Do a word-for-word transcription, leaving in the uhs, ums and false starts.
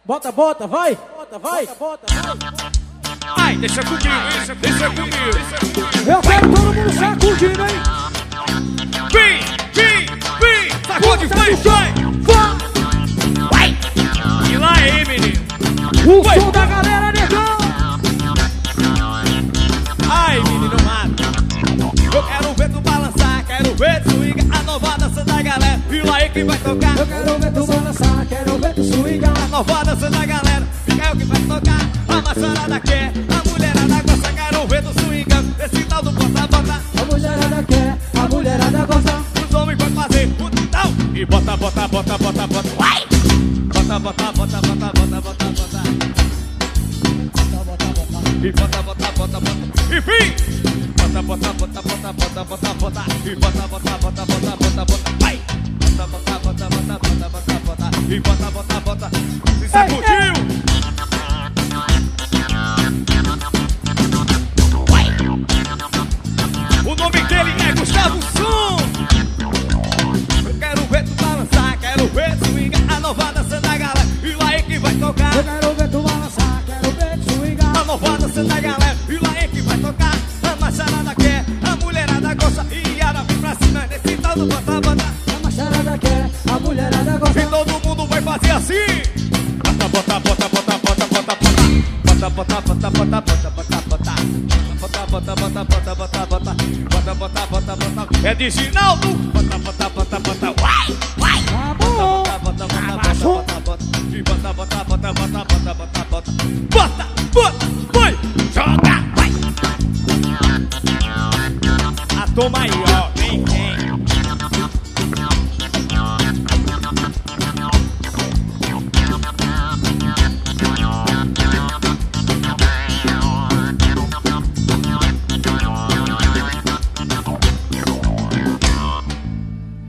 Bota, bota, vai. Bota, vai. Bota, vai. Ai, deixa comigo, deixa, deixa comigo. Eu quero todo mundo sacudindo, hein? Vem, vem, vem. Sacode, vai, vai. Vai. E lá aí, menino. O vai. Som da galera, negão. Ai, menino mato. Eu quero ver tu balançar, quero ver tu swingar. A nova dança da galera. E lá aí quem vai tocar. Eu quero ver tu balançar, quero ver tu swingar. A nova dança da galera. Fica eu que vai tocar. A maçarada quer, a mulherada gosta. Quero ver tu swingando. Esse tal do bota-bota. A mulherada quer, a mulherada gosta. Os homens vão fazer o tal. E bota, bota, bota, bota, bota. Vai! Bota, bota, bota, bota, bota, bota, bota. E bota, bota, bota, bota. E vem! Bota, bota, bota, bota, bota, bota, bota. E bota, bota, bota, bota, bota, bota. Vai! Bota, bota, bota, bota, bota, bota, bota. E bota, bota, bota. Se sacudiu! O nome dele é Gustavo Som. Eu quero ver tu balançar, quero ver tu swingar. A nova dança da galera, e lá é que vai tocar. Eu quero ver tu balançar, quero ver tu swingar. A nova dança da galera, e lá é que vai tocar. A macharada quer, a mulherada gosta. E ela vem pra cima nesse tal do bota-bota. A macharada quer, a mulherada gosta. E todo mundo vai fazer assim. Bota, bota, bota, bota, bota, bota, bota. Bota, bota, bota, bota, bota, bota, bota. Bota, bota, bota, bota, bota, bota. Bota, bota, bota, bota. É de Ginaldo. Bota, bota, bota, bota. Vai, vai. Tá bom. Bota, bota, bota, bota, bota, bota. E bota, bota, bota, bota, bota, bota, bota. Bota, bota, vai. Joga, vai. A toma aí, ó.